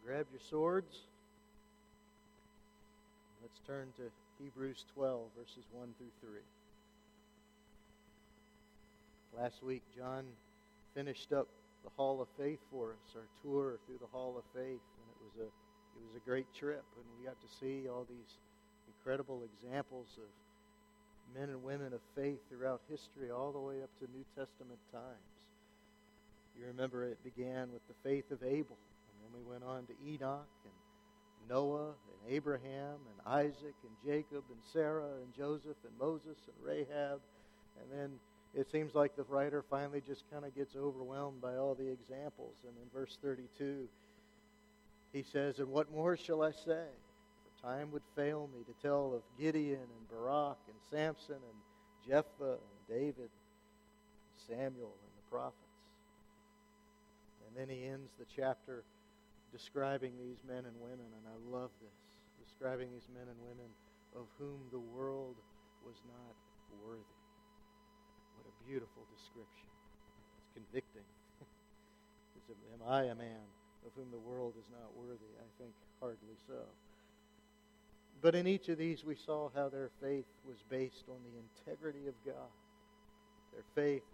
Grab your swords. Let's turn to Hebrews 12, verses 1 through 3. Last week, John finished up the Hall of Faith for us, our tour through the Hall of Faith, and it was a great trip, and we got to see all these incredible examples of men and women of faith throughout history, all the way up to New Testament times. You remember it began with the faith of Abel, and then we went on to Enoch and Noah and Abraham and Isaac and Jacob and Sarah and Joseph and Moses and Rahab. And then it seems like the writer finally just kind of gets overwhelmed by all the examples. And in verse 32, he says, "And what more shall I say? For time would fail me to tell of Gideon and Barak and Samson and Jephthah and David, and Samuel and the prophets." And then he ends the chapter describing these men and women, and I love this, describing these men and women of whom the world was not worthy. What a beautiful description. It's convicting. Am I a man of whom the world is not worthy? I think hardly so. But in each of these we saw how their faith was based on the integrity of God. Their faith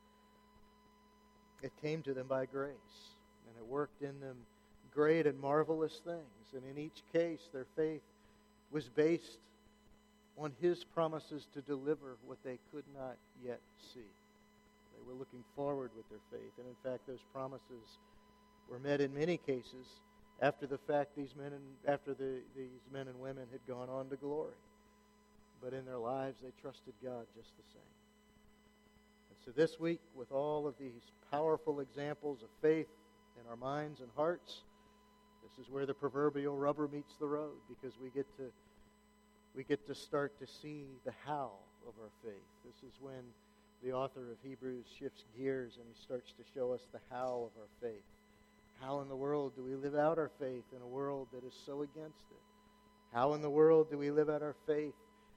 it came to them by grace, and it worked in them great and marvelous things. And in each case, their faith was based on His promises to deliver what they could not yet see. They were looking forward with their faith. And in fact, those promises were met in many cases after the fact these men and women had gone on to glory. But in their lives, they trusted God just the same. And so this week, with all of these powerful examples of faith in our minds and hearts, this is where the proverbial rubber meets the road, because we get to start to see the how of our faith. This is when the author of Hebrews shifts gears and he starts to show us the how of our faith. How in the world do we live out our faith in a world that is so against it? How in the world do we live out our faith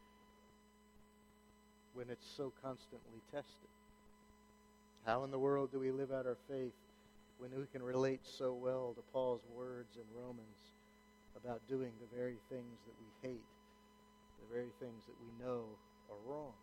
when it's so constantly tested? How in the world do we live out our faith when we can relate so well to Paul's words in Romans about doing the very things that we hate, the very things that we know are wrong?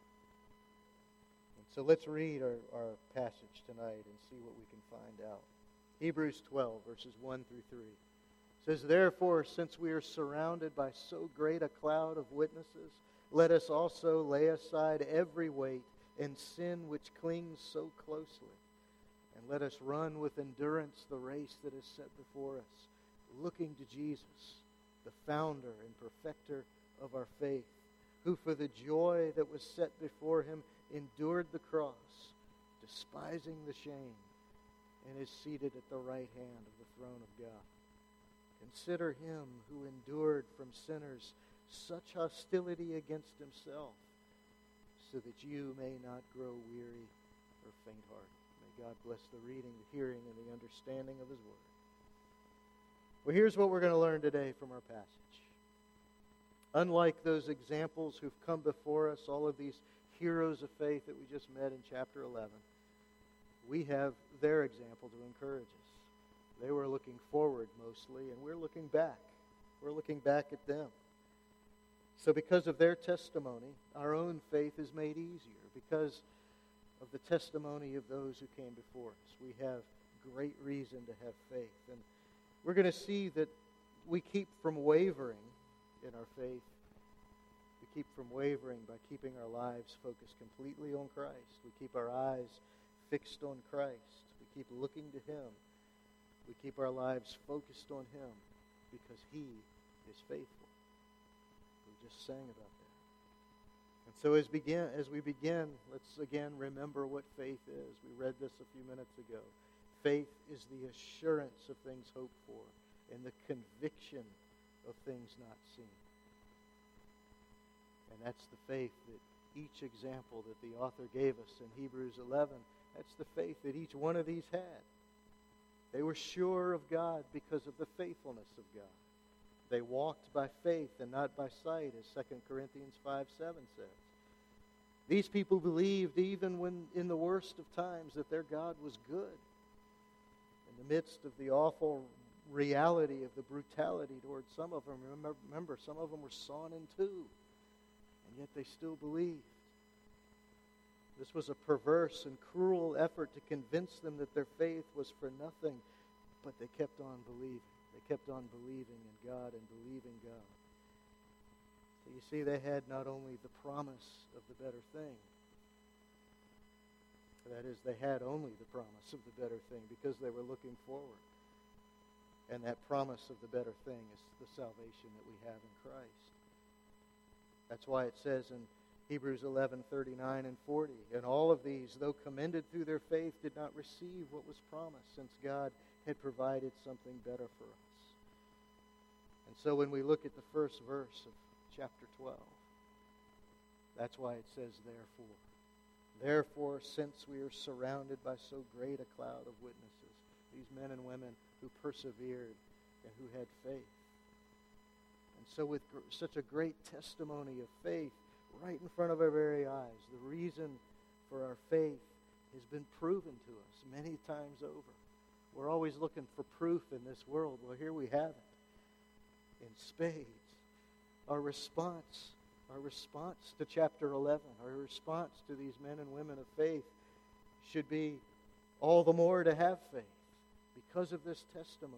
And so let's read our passage tonight and see what we can find out. Hebrews 12, verses 1 through 3. It says, "Therefore, since we are surrounded by so great a cloud of witnesses, let us also lay aside every weight and sin which clings so closely. And let us run with endurance the race that is set before us, looking to Jesus, the founder and perfecter of our faith, who for the joy that was set before Him endured the cross, despising the shame, and is seated at the right hand of the throne of God. Consider Him who endured from sinners such hostility against Himself, so that you may not grow weary or faint-hearted." May God bless the reading, the hearing, and the understanding of His Word. Well, here's what we're going to learn today from our passage. Unlike those examples who've come before us, all of these heroes of faith that we just met in chapter 11, we have their example to encourage us. They were looking forward mostly, and we're looking back. We're looking back at them. So because of their testimony, our own faith is made easier. Because of the testimony of those who came before us, we have great reason to have faith. And we're going to see that we keep from wavering in our faith. We keep from wavering by keeping our lives focused completely on Christ. We keep our eyes fixed on Christ. We keep looking to Him. We keep our lives focused on Him because He is faithful. We just sang about that. And so as we begin, let's again remember what faith is. We read this a few minutes ago. Faith is the assurance of things hoped for and the conviction of things not seen. And that's the faith that each example that the author gave us in Hebrews 11, that's the faith that each one of these had. They were sure of God because of the faithfulness of God. They walked by faith and not by sight, as 2 Corinthians 5:7 says. These people believed even when in the worst of times that their God was good. In the midst of the awful reality of the brutality towards some of them. Remember, some of them were sawn in two, and yet they still believed. This was a perverse and cruel effort to convince them that their faith was for nothing, but they kept on believing. They kept on believing in God and believing God. So you see, they had not only the promise of the better thing, that is, they had only the promise of the better thing because they were looking forward. And that promise of the better thing is the salvation that we have in Christ. That's why it says in Hebrews 11:39 and 40, and all of these, though commended through their faith, did not receive what was promised, since God had provided something better for us. And so when we look at the first verse of chapter 12, that's why it says, therefore. Therefore, since we are surrounded by so great a cloud of witnesses, these men and women who persevered and who had faith. And so with such a great testimony of faith right in front of our very eyes, the reason for our faith has been proven to us many times over. We're always looking for proof in this world. Well, here we have it in spades. Our response to chapter 11, our response to these men and women of faith should be all the more to have faith because of this testimony.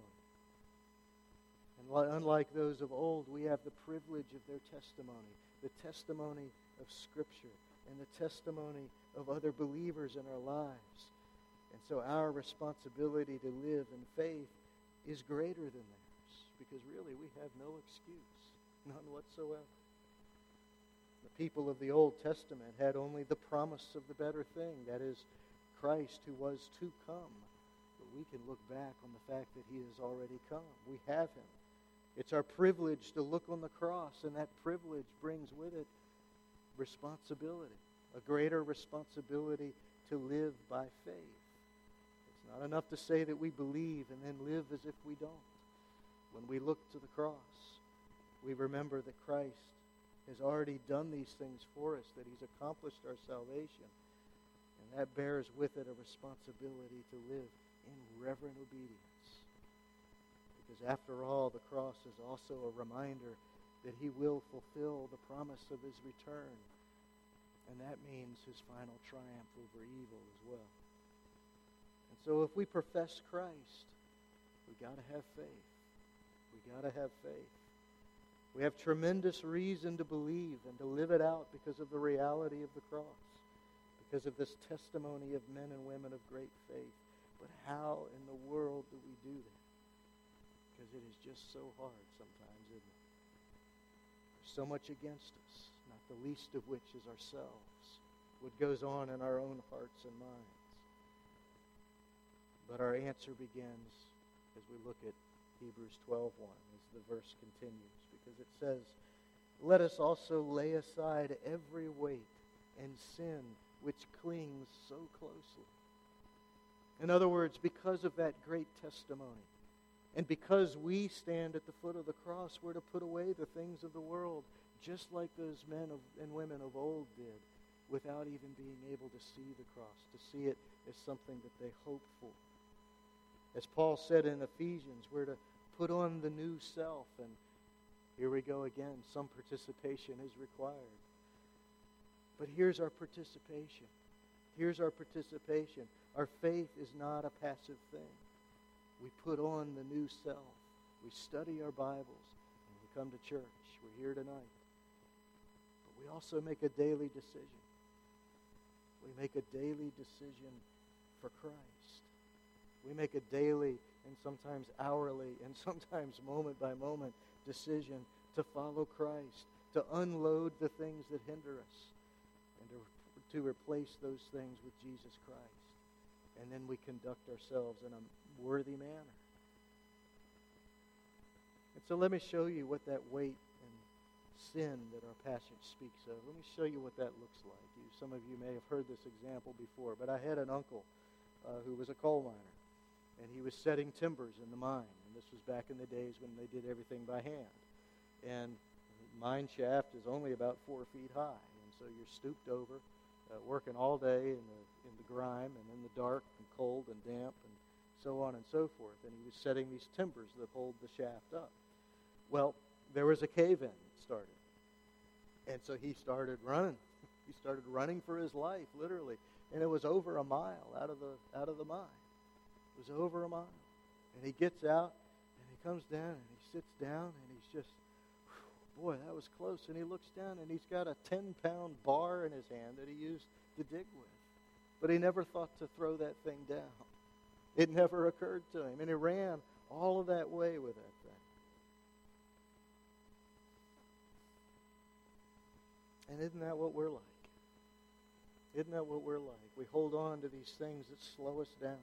And unlike those of old, we have the privilege of their testimony, the testimony of Scripture, and the testimony of other believers in our lives. And so our responsibility to live in faith is greater than theirs, because really we have no excuse, none whatsoever. The people of the Old Testament had only the promise of the better thing, that is, Christ who was to come. But we can look back on the fact that he has already come. We have him. It's our privilege to look on the cross, and that privilege brings with it responsibility, a greater responsibility to live by faith. It's not enough to say that we believe and then live as if we don't. When we look to the cross, we remember that Christ has already done these things for us, that he's accomplished our salvation. And that bears with it a responsibility to live in reverent obedience. Because after all, the cross is also a reminder that he will fulfill the promise of his return. And that means his final triumph over evil as well. And so if we profess Christ, we've got to have faith. We've got to have faith. We have tremendous reason to believe and to live it out because of the reality of the cross, because of this testimony of men and women of great faith. But how in the world do we do that? Because it is just so hard sometimes, isn't it? There's so much against us, not the least of which is ourselves, what goes on in our own hearts and minds. But our answer begins as we look at Hebrews 12:1, as the verse continues, because it says, let us also lay aside every weight and sin which clings so closely. In other words, because of that great testimony, and because we stand at the foot of the cross, we're to put away the things of the world, just like those men and women of old did, without even being able to see the cross, to see it as something that they hoped for. As Paul said in Ephesians, we're to put on the new self, and here we go again. Some participation is required. But here's our participation. Here's our participation. Our faith is not a passive thing. We put on the new self. We study our Bibles, and we come to church. We're here tonight. But we also make a daily decision. We make a daily decision for Christ. We make a daily and sometimes hourly and sometimes moment by moment decision to follow Christ, to unload the things that hinder us, and to replace those things with Jesus Christ. And then we conduct ourselves in a worthy manner. And so let me show you what that weight and sin that our passage speaks of. Let me show you what that looks like. Some of you may have heard this example before, but I had an uncle who was a coal miner. And he was setting timbers in the mine. And this was back in the days when they did everything by hand. And the mine shaft is only about 4 feet high. And so you're stooped over, working all day in the grime and in the dark and cold and damp. And so on and so forth. And he was setting these timbers that hold the shaft up. Well, there was a cave-in that started. And so he started running. He started running for his life, literally. And it was over a mile out of the mine. It was over a mile. And he gets out, and he comes down, and he sits down, and he's just, boy, that was close. And he looks down, and he's got a 10-pound bar in his hand that he used to dig with. But he never thought to throw that thing down. It never occurred to him. And he ran all of that way with that thing. And isn't that what we're like? Isn't that what we're like? We hold on to these things that slow us down.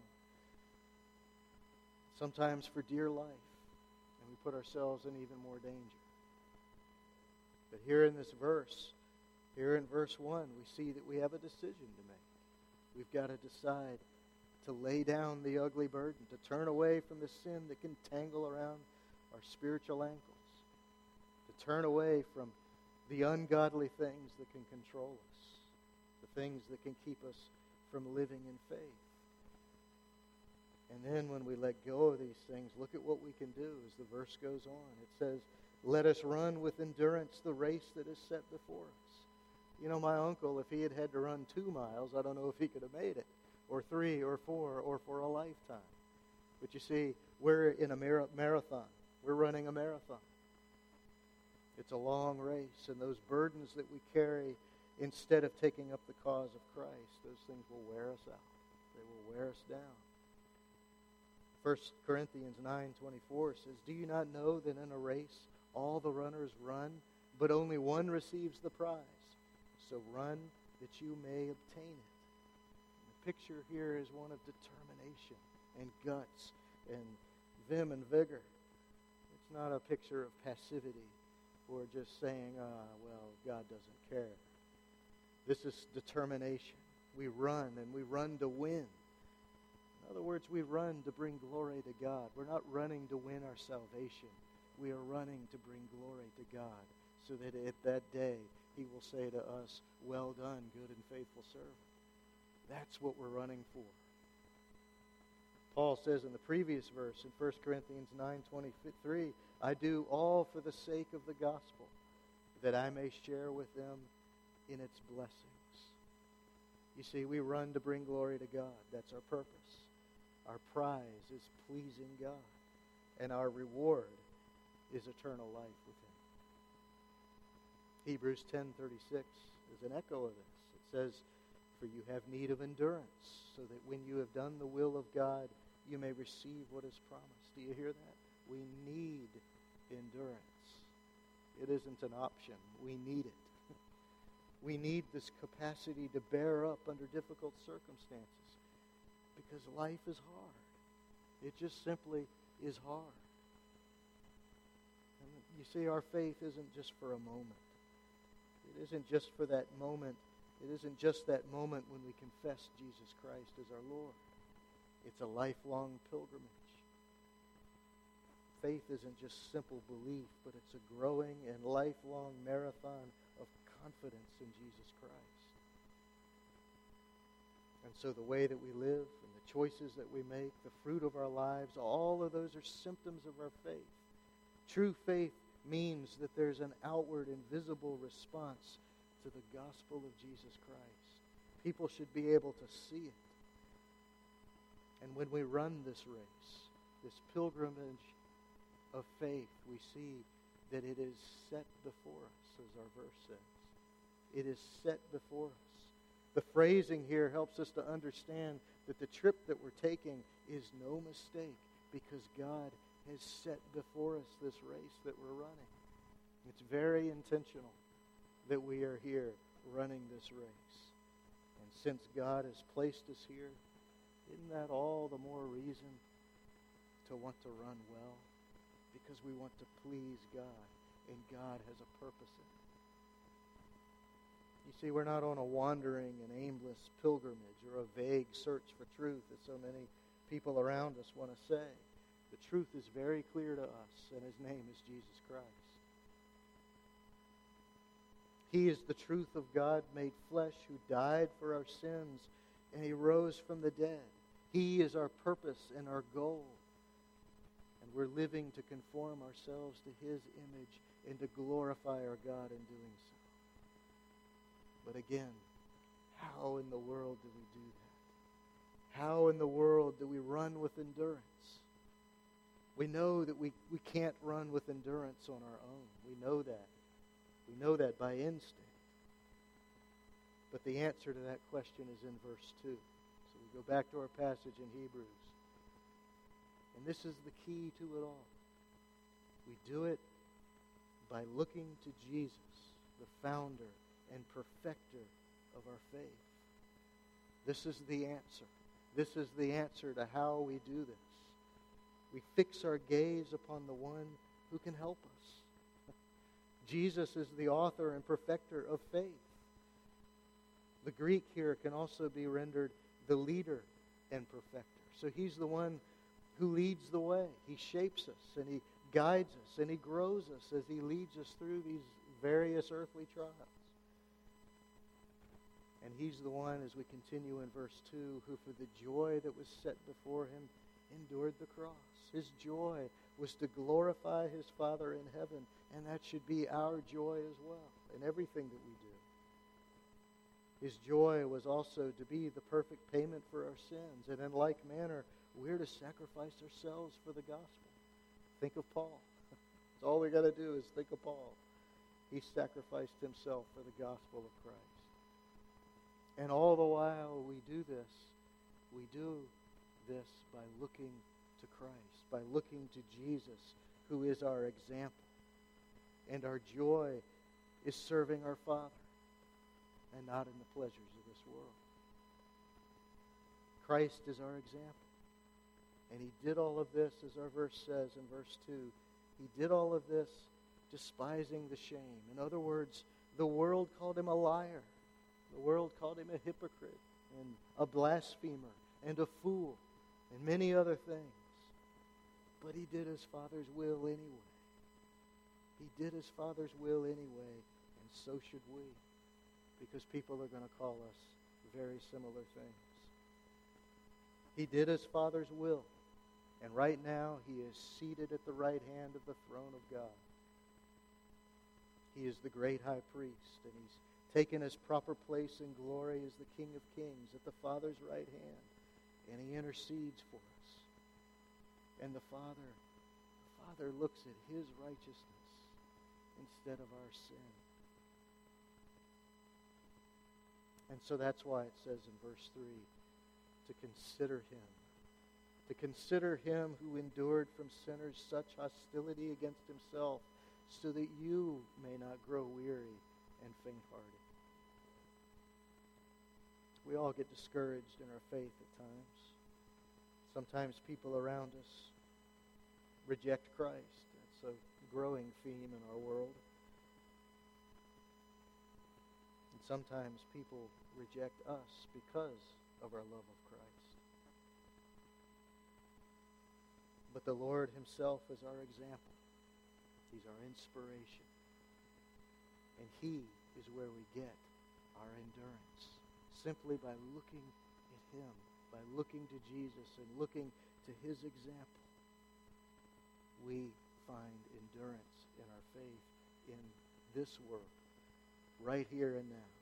Sometimes for dear life. And we put ourselves in even more danger. But here in this verse, here in verse 1, we see that we have a decision to make. We've got to decide to lay down the ugly burden, to turn away from the sin that can tangle around our spiritual ankles, to turn away from the ungodly things that can control us, the things that can keep us from living in faith. And then when we let go of these things, look at what we can do as the verse goes on. It says, let us run with endurance the race that is set before us. You know, my uncle, if he had had to run 2 miles, I don't know if he could have made it, or 3 or 4 or for a lifetime. But you see, we're in a marathon. We're running a marathon. It's a long race, and those burdens that we carry, instead of taking up the cause of Christ, those things will wear us out. They will wear us down. 1 Corinthians 9:24 says, do you not know that in a race all the runners run, but only one receives the prize? So run that you may obtain it. And the picture here is one of determination and guts and vim and vigor. It's not a picture of passivity or just saying, well, God doesn't care. This is determination. We run, and we run to win. In other words, we run to bring glory to God. We're not running to win our salvation. We are running to bring glory to God so that at that day He will say to us, well done, good and faithful servant. That's what we're running for. Paul says in the previous verse in 1 Corinthians 9:23, I do all for the sake of the gospel, that I may share with them in its blessings. You see, we run to bring glory to God. That's our purpose. Our prize is pleasing God, and our reward is eternal life with Him. Hebrews 10:36 is an echo of this. It says, for you have need of endurance, so that when you have done the will of God, you may receive what is promised. Do you hear that? We need endurance. It isn't an option. We need it. We need this capacity to bear up under difficult circumstances because life is hard. It just simply is hard. And you see, our faith isn't just for a moment. It isn't just for that moment. It isn't just that moment when we confess Jesus Christ as our Lord. It's a lifelong pilgrimage. Faith isn't just simple belief, but it's a growing and lifelong marathon of confidence in Jesus Christ. And so the way that we live and the choices that we make, the fruit of our lives, all of those are symptoms of our faith. True faith means that there's an outward and visible response to the gospel of Jesus Christ. People should be able to see it. And when we run this race, this pilgrimage of faith, we see that it is set before us, as our verse says. It is set before us. The phrasing here helps us to understand that the trip that we're taking is no mistake because God has set before us this race that we're running. It's very intentional that we are here running this race. And since God has placed us here, isn't that all the more reason to want to run well? Because we want to please God, and God has a purpose in it. You see, we're not on a wandering and aimless pilgrimage or a vague search for truth, as so many people around us want to say. The truth is very clear to us, and His name is Jesus Christ. He is the truth of God made flesh, who died for our sins, and He rose from the dead. He is our purpose and our goal. And we're living to conform ourselves to His image and to glorify our God in doing so. But again, how in the world do we do that? How in the world do we run with endurance? We know that we can't run with endurance on our own. We know that. We know that by instinct. But the answer to that question is in verse 2. So we go back to our passage in Hebrews. And this is the key to it all. We do it by looking to Jesus, the founder and perfecter of our faith. This is the answer. This is the answer to how we do this. We fix our gaze upon the one who can help us. Jesus is the author and perfecter of faith. The Greek here can also be rendered the leader and perfecter. So He's the one who leads the way. He shapes us and He guides us and He grows us as He leads us through these various earthly trials. And He's the one, as we continue in verse 2, who for the joy that was set before Him endured the cross. His joy was to glorify His Father in heaven, and that should be our joy as well in everything that we do. His joy was also to be the perfect payment for our sins, and in like manner, we're to sacrifice ourselves for the gospel. Think of Paul. That's all we got to do is think of Paul. He sacrificed himself for the gospel of Christ. And all the while we do this by looking to Christ, by looking to Jesus, who is our example. And our joy is serving our Father and not in the pleasures of this world. Christ is our example. And He did all of this, as our verse says in verse 2, He did all of this despising the shame. In other words, the world called Him a liar. The world called Him a hypocrite and a blasphemer and a fool and many other things. But He did His Father's will anyway. He did His Father's will anyway, and so should we, because people are going to call us very similar things. He did His Father's will, and right now He is seated at the right hand of the throne of God. He is the great high priest, and He's taken His proper place in glory as the King of Kings at the Father's right hand, and He intercedes for us. And the Father looks at His righteousness instead of our sin. And so that's why it says in verse 3, to consider Him. To consider Him who endured from sinners such hostility against Himself, so that you may not grow weary and faint-hearted. We all get discouraged in our faith at times. Sometimes people around us reject Christ. That's a growing theme in our world. And sometimes people reject us because of our love of Christ. But the Lord Himself is our example. He's our inspiration. And He is where we get our endurance. Simply by looking at Him, by looking to Jesus and looking to His example, we find endurance in our faith in this world, right here and now.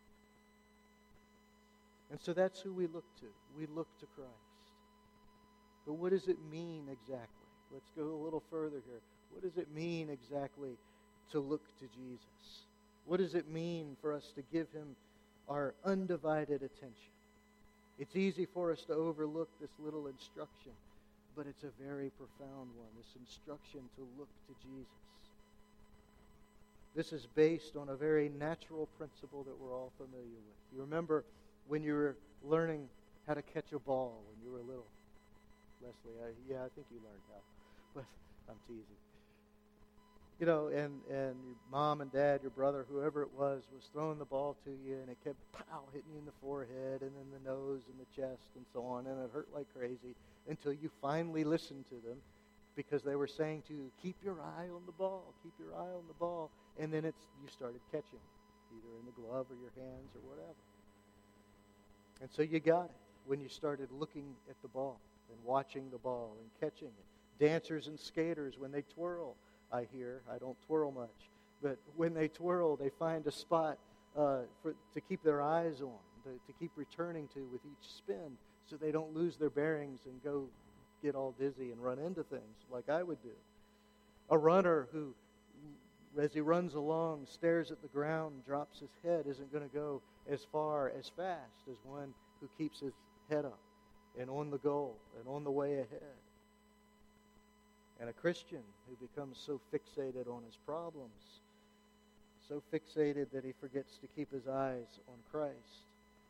And so that's who we look to. We look to Christ. But what does it mean exactly? Let's go a little further here. What does it mean exactly to look to Jesus? What does it mean for us to give Him our undivided attention? It's easy for us to overlook this little instruction, but it's a very profound one, this instruction to look to Jesus. This is based on a very natural principle that we're all familiar with. You remember when you were learning how to catch a ball when you were little? Leslie, I think you learned how, but I'm teasing. You know, and your mom and dad, your brother, whoever it was throwing the ball to you, and it kept pow hitting you in the forehead and then the nose and the chest and so on, and it hurt like crazy until you finally listened to them, because they were saying to you, keep your eye on the ball, keep your eye on the ball, and then you started catching, either in the glove or your hands or whatever. And so you got it. when you started looking at the ball and watching the ball and catching it. Dancers and skaters, when they twirl, I hear. I don't twirl much. But when they twirl, they find a spot to keep their eyes on, to keep returning to with each spin so they don't lose their bearings and go get all dizzy and run into things like I would do. A runner who, as he runs along, stares at the ground and drops his head isn't going to go as far, as fast as one who keeps his head up and on the goal and on the way ahead. And a Christian who becomes so fixated on his problems, so fixated that he forgets to keep his eyes on Christ,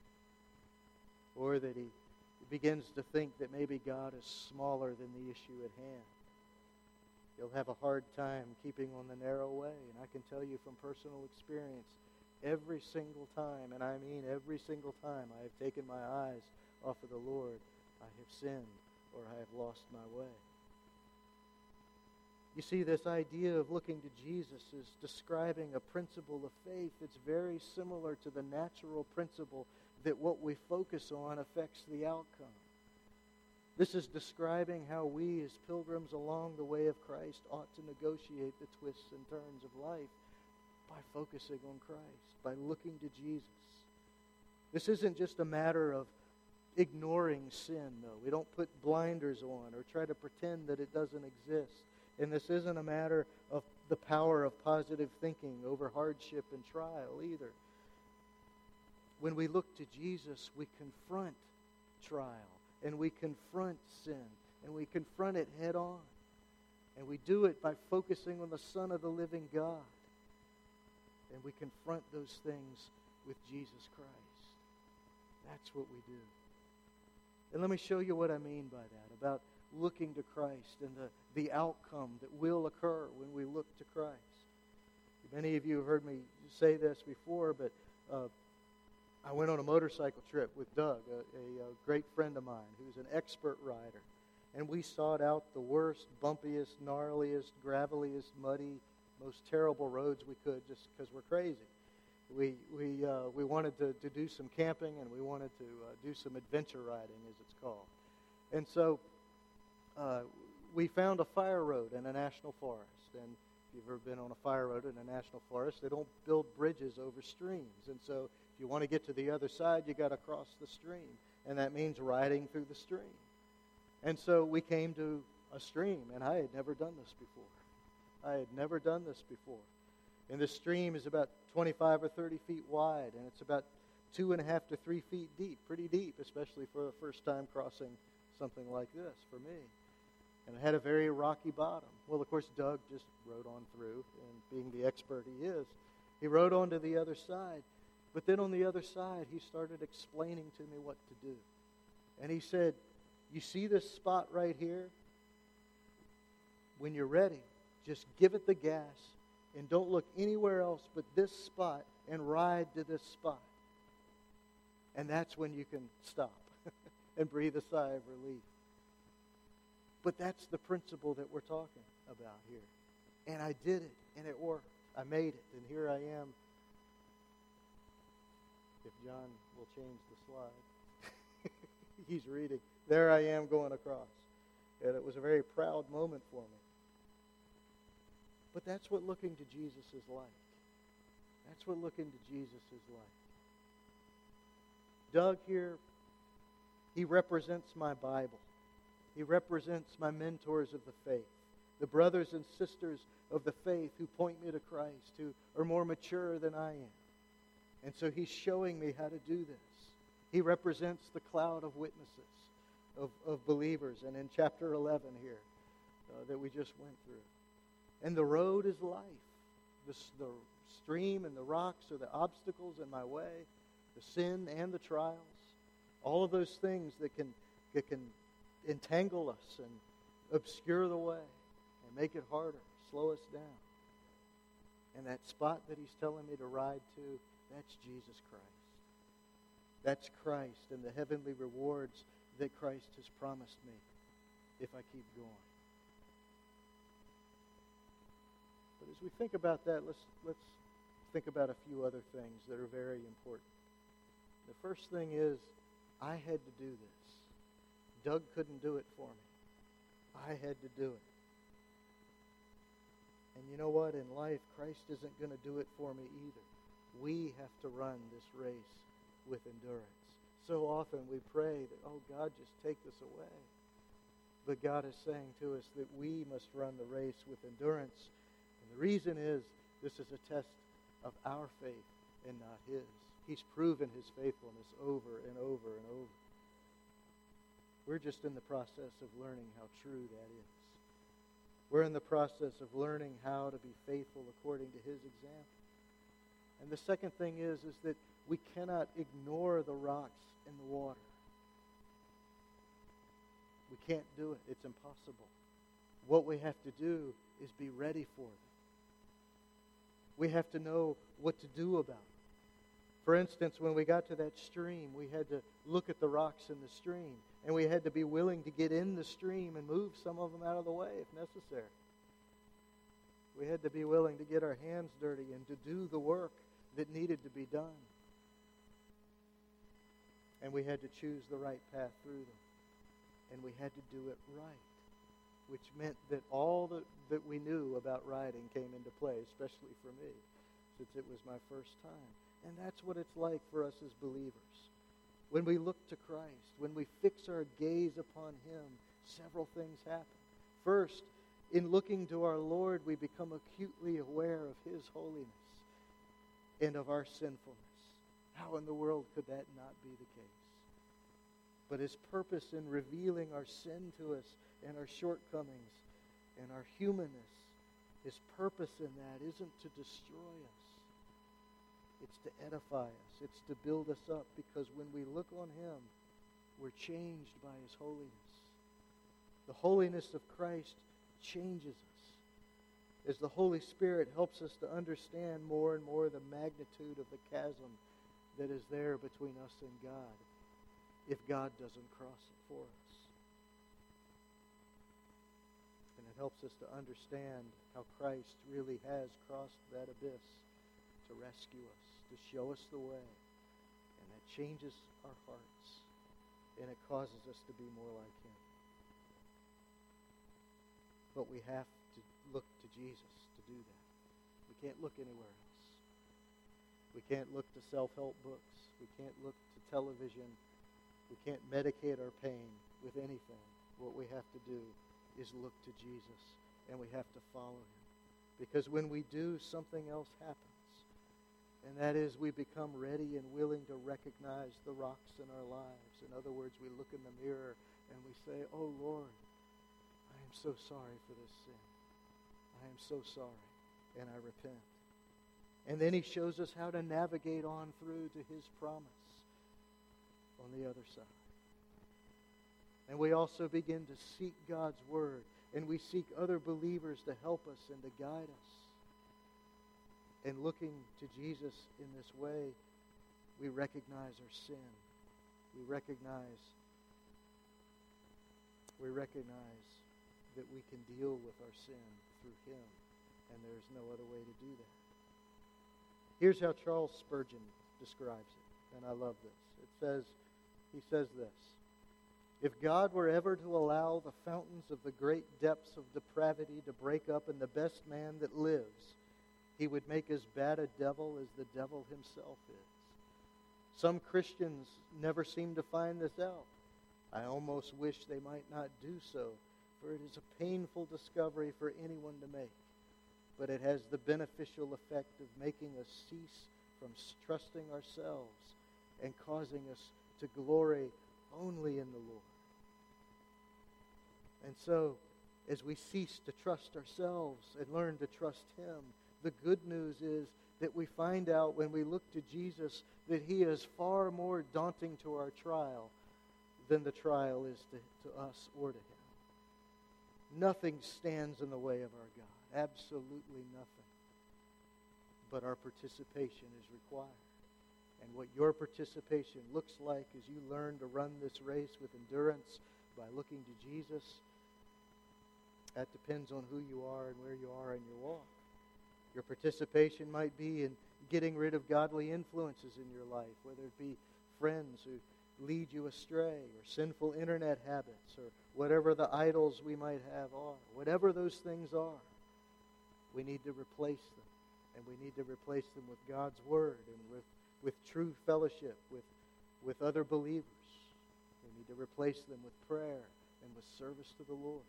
or that he begins to think that maybe God is smaller than the issue at hand. You'll have a hard time keeping on the narrow way. And I can tell you from personal experience, every single time, and I mean every single time I have taken my eyes off of the Lord, I have sinned or I have lost my way. You see, this idea of looking to Jesus is describing a principle of faith that's very similar to the natural principle that what we focus on affects the outcome. This is describing how we as pilgrims along the way of Christ ought to negotiate the twists and turns of life by focusing on Christ, by looking to Jesus. This isn't just a matter of ignoring sin, though. We don't put blinders on or try to pretend that it doesn't exist. And this isn't a matter of the power of positive thinking over hardship and trial either. When we look to Jesus, we confront trial, and we confront sin, and we confront it head on. And we do it by focusing on the Son of the living God. And we confront those things with Jesus Christ. That's what we do. And let me show you what I mean by that, about looking to Christ and the outcome that will occur when we look to Christ. Many of you have heard me say this before, but I went on a motorcycle trip with Doug, a great friend of mine who's an expert rider. And we sought out the worst, bumpiest, gnarliest, graveliest, muddy, most terrible roads we could just because we're crazy. We wanted to do some camping, and we wanted to do some adventure riding, as it's called. And so we found a fire road in a national forest. And if you've ever been on a fire road in a national forest, they don't build bridges over streams. And so if you want to get to the other side, you got to cross the stream. And that means riding through the stream. And so we came to a stream, and I had never done this before. I had never done this before. And the stream is about 25 or 30 feet wide, and it's about 2.5 to 3 feet deep, pretty deep, especially for a first time crossing something like this for me. And it had a very rocky bottom. Well, of course, Doug just rode on through, and being the expert he is, he rode on to the other side. But then on the other side, he started explaining to me what to do. And he said, you see this spot right here? When you're ready, just give it the gas and don't look anywhere else but this spot and ride to this spot. And that's when you can stop and breathe a sigh of relief. But that's the principle that we're talking about here. And I did it, and it worked. I made it, and here I am. If John will change the slide. He's reading. There I am going across. And it was a very proud moment for me. But that's what looking to Jesus is like. That's what looking to Jesus is like. Doug here, he represents my Bible. He represents my mentors of the faith, the brothers and sisters of the faith who point me to Christ, who are more mature than I am. And so he's showing me how to do this. He represents the cloud of witnesses, of believers. And in chapter 11 here that we just went through. And the road is life. The stream and the rocks are the obstacles in my way, the sin and the trials. All of those things that can entangle us and obscure the way and make it harder, slow us down. And that spot that he's telling me to ride to, that's Jesus Christ. That's Christ and the heavenly rewards that Christ has promised me if I keep going. But as we think about that, let's think about a few other things that are very important. The first thing is, I had to do this. Doug couldn't do it for me. I had to do it. And you know what? In life, Christ isn't going to do it for me either. We have to run this race with endurance. So often we pray that, oh, God, just take this away. But God is saying to us that we must run the race with endurance. And the reason is this is a test of our faith and not His. He's proven His faithfulness over and over and over. We're just in the process of learning how true that is. We're in the process of learning how to be faithful according to His example. And the second thing is that we cannot ignore the rocks in the water. We can't do it. It's impossible. What we have to do is be ready for them. We have to know what to do about it. For instance, when we got to that stream, we had to look at the rocks in the stream. And we had to be willing to get in the stream and move some of them out of the way if necessary. We had to be willing to get our hands dirty and to do the work that needed to be done. And we had to choose the right path through them. And we had to do it right, which meant that all that we knew about riding came into play, especially for me, since it was my first time. And that's what it's like for us as believers. When we look to Christ, when we fix our gaze upon Him, several things happen. First, in looking to our Lord, we become acutely aware of His holiness and of our sinfulness. How in the world could that not be the case? But His purpose in revealing our sin to us and our shortcomings and our humanness, His purpose in that isn't to destroy us. It's to edify us. It's to build us up, because when we look on Him, we're changed by His holiness. The holiness of Christ changes us as the Holy Spirit helps us to understand more and more the magnitude of the chasm that is there between us and God if God doesn't cross it for us. And it helps us to understand how Christ really has crossed that abyss to rescue us, to show us the way. And that changes our hearts. And it causes us to be more like Him. But we have to look to Jesus to do that. We can't look anywhere else. We can't look to self-help books. We can't look to television. We can't medicate our pain with anything. What we have to do is look to Jesus, and we have to follow Him. Because when we do, something else happens. And that is, we become ready and willing to recognize the rocks in our lives. In other words, we look in the mirror and we say, "Oh Lord, I am so sorry for this sin. I am so sorry," and I repent. And then He shows us how to navigate on through to His promise on the other side. And we also begin to seek God's Word, and we seek other believers to help us and to guide us. And looking to Jesus in this way, we recognize our sin. We recognize that we can deal with our sin through Him, and there's no other way to do that. Here's how Charles Spurgeon describes it, and I love this. He says this: "If God were ever to allow the fountains of the great depths of depravity to break up in the best man that lives, He would make as bad a devil as the devil himself is. Some Christians never seem to find this out. I almost wish they might not do so, for it is a painful discovery for anyone to make. But it has the beneficial effect of making us cease from trusting ourselves and causing us to glory only in the Lord." And so, as we cease to trust ourselves and learn to trust Him, the good news is that we find out when we look to Jesus that He is far more daunting to our trial than the trial is to us or to Him. Nothing stands in the way of our God. Absolutely nothing. But our participation is required. And what your participation looks like as you learn to run this race with endurance by looking to Jesus, that depends on who you are and where you are in your walk. Your participation might be in getting rid of godly influences in your life, whether it be friends who lead you astray, or sinful internet habits, or whatever the idols we might have are. Whatever those things are, we need to replace them. And we need to replace them with God's Word and with true fellowship with other believers. We need to replace them with prayer and with service to the Lord.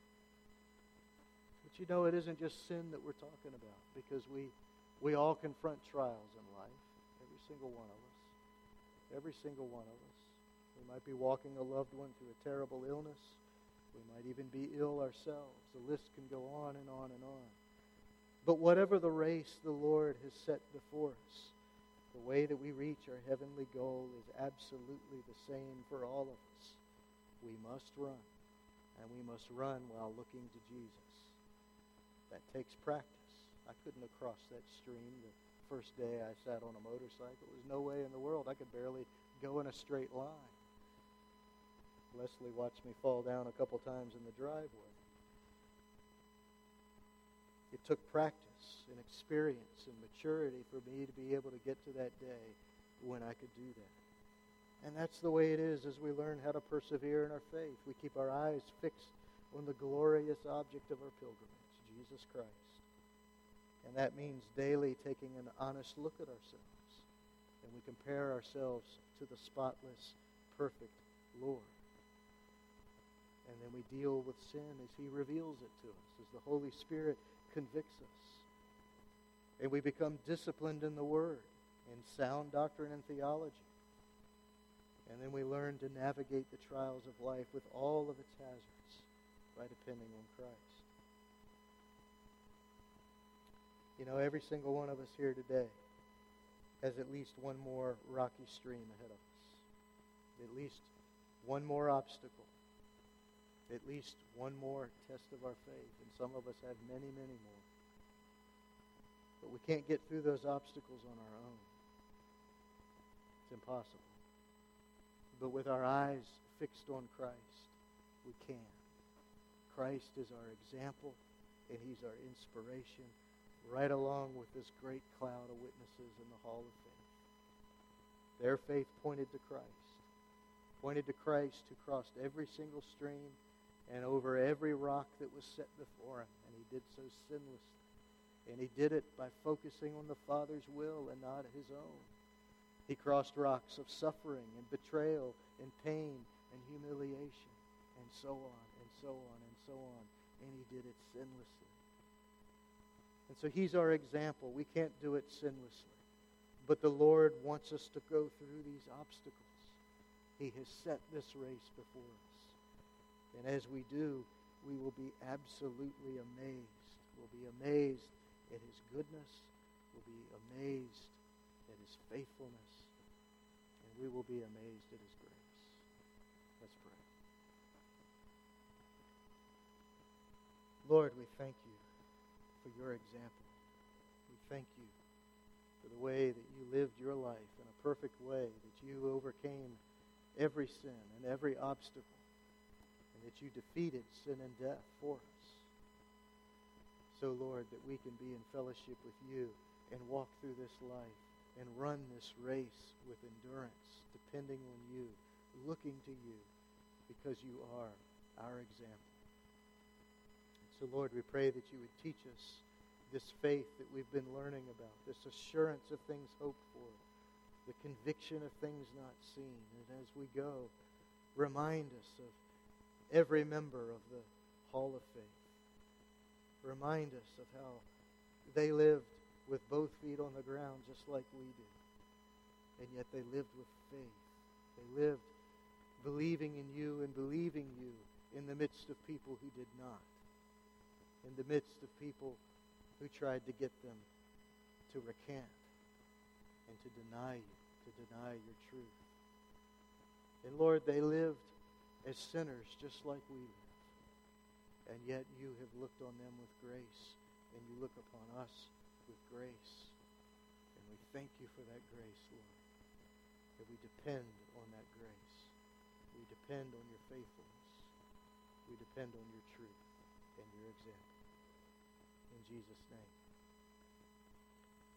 But you know, it isn't just sin that we're talking about, because we all confront trials in life, every single one of us. Every single one of us. We might be walking a loved one through a terrible illness. We might even be ill ourselves. The list can go on and on and on. But whatever the race the Lord has set before us, the way that we reach our heavenly goal is absolutely the same for all of us. We must run, and we must run while looking to Jesus. That takes practice. I couldn't have crossed that stream the first day I sat on a motorcycle. There's no way in the world. I could barely go in a straight line. Leslie watched me fall down a couple times in the driveway. It took practice and experience and maturity for me to be able to get to that day when I could do that. And that's the way it is as we learn how to persevere in our faith. We keep our eyes fixed on the glorious object of our pilgrimage, Jesus Christ. And that means daily taking an honest look at ourselves. And we compare ourselves to the spotless, perfect Lord. And then we deal with sin as He reveals it to us, as the Holy Spirit convicts us. And we become disciplined in the Word, in sound doctrine and theology. And then we learn to navigate the trials of life with all of its hazards by depending on Christ. You know, every single one of us here today has at least one more rocky stream ahead of us. At least one more obstacle. At least one more test of our faith. And some of us have many, many more. But we can't get through those obstacles on our own. It's impossible. But with our eyes fixed on Christ, we can. Christ is our example, and He's our inspiration, right along with this great cloud of witnesses in the hall of faith. Their faith pointed to Christ who crossed every single stream and over every rock that was set before Him, and He did so sinlessly. And He did it by focusing on the Father's will and not His own. He crossed rocks of suffering and betrayal and pain and humiliation and so on and so on and so on. And He did it sinlessly. And so He's our example. We can't do it sinlessly. But the Lord wants us to go through these obstacles. He has set this race before us. And as we do, we will be absolutely amazed. We'll be amazed at His goodness. We'll be amazed at His faithfulness. And we will be amazed at His grace. Let's pray. Lord, we thank You for Your example. We thank You for the way that You lived Your life in a perfect way, that You overcame every sin and every obstacle, and that You defeated sin and death for us. So, Lord, that we can be in fellowship with You and walk through this life and run this race with endurance, depending on You, looking to You, because You are our example. So, Lord, we pray that You would teach us this faith that we've been learning about, this assurance of things hoped for, the conviction of things not seen. And as we go, remind us of every member of the Hall of Faith. Remind us of how they lived with both feet on the ground just like we do. And yet they lived with faith. They lived believing in You and believing You in the midst of people who did not. In the midst of people who tried to get them to recant and to deny You, to deny Your truth. And Lord, they lived as sinners just like we live. And yet You have looked on them with grace, and You look upon us with grace. And we thank You for that grace, Lord, that we depend on that grace. We depend on Your faithfulness. We depend on Your truth and Your example. In Jesus' name.